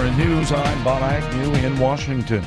SRN News, I'm Bob Agnew in Washington.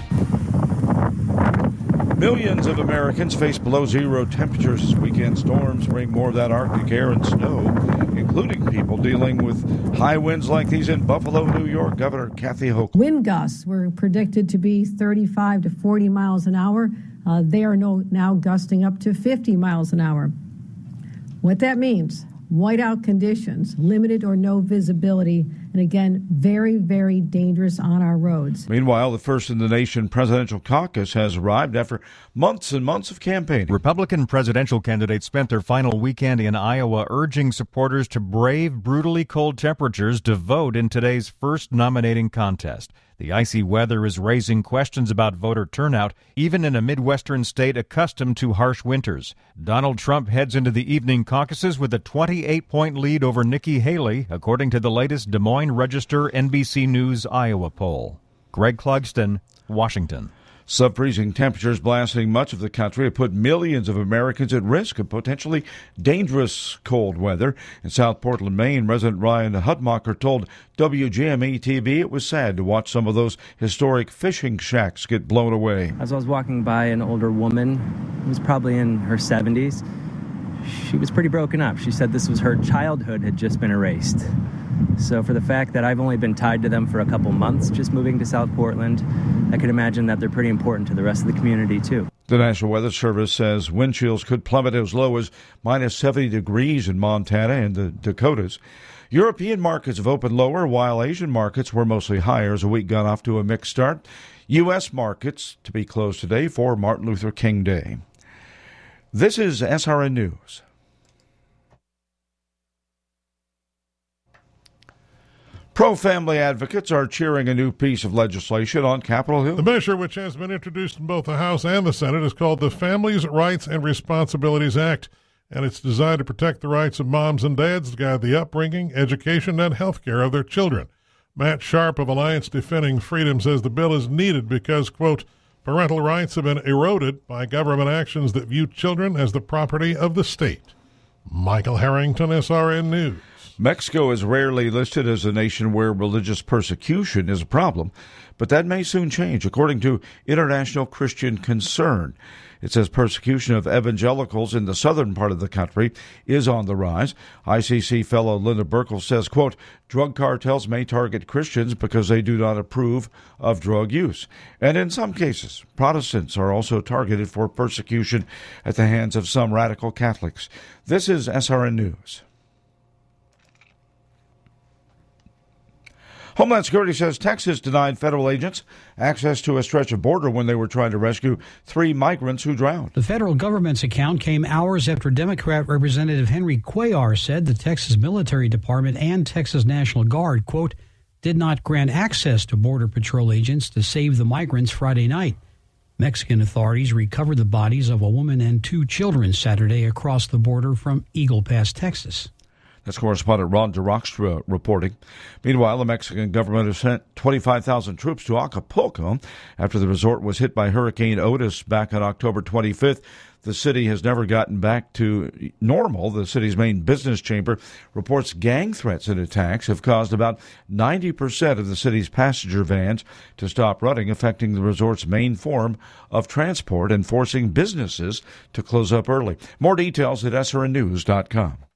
Millions of Americans face below zero temperatures this weekend. Storms bring more of that Arctic air and snow, including people dealing with high winds like these in Buffalo, New York. Governor Kathy Hochul. Wind gusts were predicted to be 35 to 40 miles an hour. They are now gusting up to 50 miles an hour. What that means, whiteout conditions, limited or no visibility, and again, very, very dangerous on our roads. Meanwhile, the first-in-the-nation presidential caucus has arrived after months and months of campaigning. Republican presidential candidates spent their final weekend in Iowa urging supporters to brave brutally cold temperatures to vote in today's first nominating contest. The icy weather is raising questions about voter turnout, even in a Midwestern state accustomed to harsh winters. Donald Trump heads into the evening caucuses with a 28-point lead over Nikki Haley, according to the latest Des Moines Register NBC News Iowa poll. Greg Clugston, Washington. Sub-freezing temperatures blasting much of the country have put millions of Americans at risk of potentially dangerous cold weather. In South Portland, Maine, resident Ryan Hudmacher told WGME-TV it was sad to watch some of those historic fishing shacks get blown away. As I was walking by an older woman who was probably in her 70s, she was pretty broken up. She said this was her childhood had just been erased. So for the fact that I've only been tied to them for a couple months just moving to South Portland, I could imagine that they're pretty important to the rest of the community, too. The National Weather Service says wind chills could plummet as low as minus 70 degrees in Montana and the Dakotas. European markets have opened lower, while Asian markets were mostly higher as the week got off to a mixed start. U.S. markets to be closed today for Martin Luther King Day. This is SRN News. Pro-family advocates are cheering a new piece of legislation on Capitol Hill. The measure, which has been introduced in both the House and the Senate, is called the Families' Rights and Responsibilities Act, and it's designed to protect the rights of moms and dads to guide the upbringing, education, and health care of their children. Matt Sharp of Alliance Defending Freedom says the bill is needed because, quote, parental rights have been eroded by government actions that view children as the property of the state. Michael Harrington, SRN News. Mexico is rarely listed as a nation where religious persecution is a problem, but that may soon change, according to International Christian Concern. It says persecution of evangelicals in the southern part of the country is on the rise. ICC fellow Linda Burkle says, quote, drug cartels may target Christians because they do not approve of drug use. And in some cases, Protestants are also targeted for persecution at the hands of some radical Catholics. This is SRN News. Homeland Security says Texas denied federal agents access to a stretch of border when they were trying to rescue 3 migrants who drowned. The federal government's account came hours after Democrat Representative Henry Cuellar said the Texas Military Department and Texas National Guard, quote, did not grant access to Border Patrol agents to save the migrants Friday night. Mexican authorities recovered the bodies of a woman and 2 children Saturday across the border from Eagle Pass, Texas. That's correspondent Ron DeRockstra reporting. Meanwhile, the Mexican government has sent 25,000 troops to Acapulco after the resort was hit by Hurricane Otis back on October 25th. The city has never gotten back to normal. The city's main business chamber reports gang threats and attacks have caused about 90% of the city's passenger vans to stop running, affecting the resort's main form of transport and forcing businesses to close up early. More details at srnnews.com.